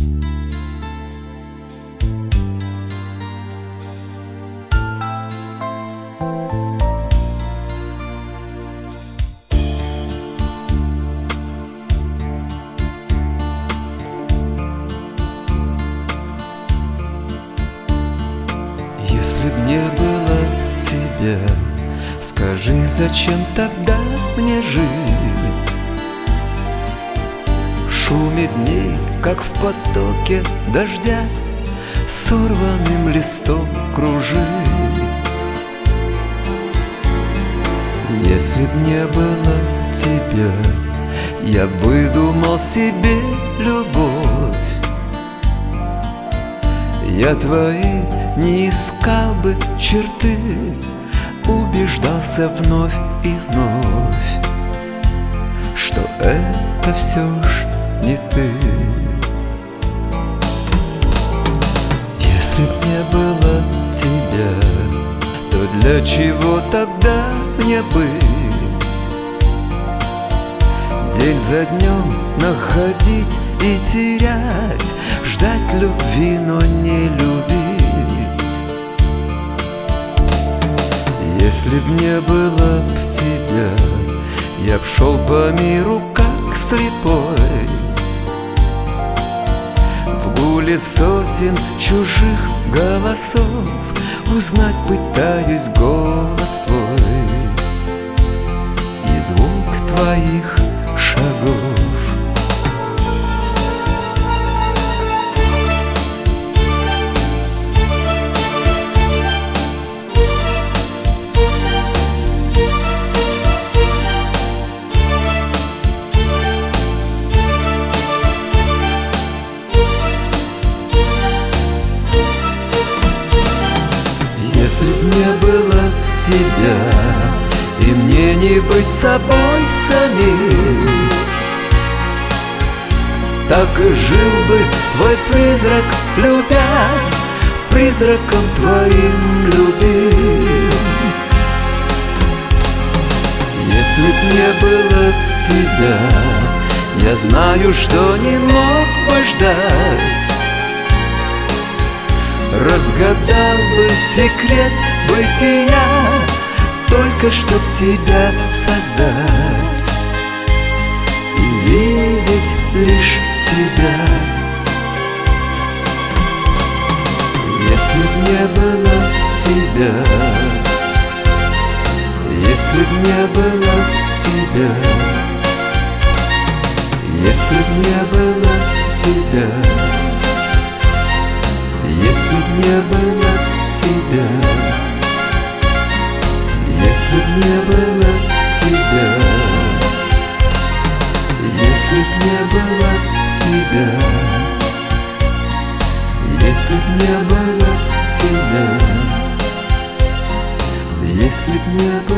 Если б не было тебя, скажи, зачем тогда мне жить? В шуме дней, как в потоке дождя, сорванным листом кружить. Если б не было тебя, я выдумал себе любовь. Я твои не искал бы черты, убеждался вновь и вновь, что это все ж не ты. Если б не было тебя, то для чего тогда мне быть? День за днем находить и терять, ждать любви, но не любить. Если б не было б тебя, я б шел по миру как слепой, в гуле сотен чужих голосов узнать пытаюсь голос твой и звук твоих шагов. Если б не было тебя, и мне не быть собой самим, так и жил бы твой призрак, любя, призраком твоим любим. Если б не было тебя, я знаю, что не мог бы ждать, разгадал бы секрет бытия, только чтоб тебя создать и видеть лишь тебя. Если б не было тебя, если б не было тебя, если б не было тебя, если б не было тебя, если б не было тебя, если б не было тебя, если б не было тебя, если б не было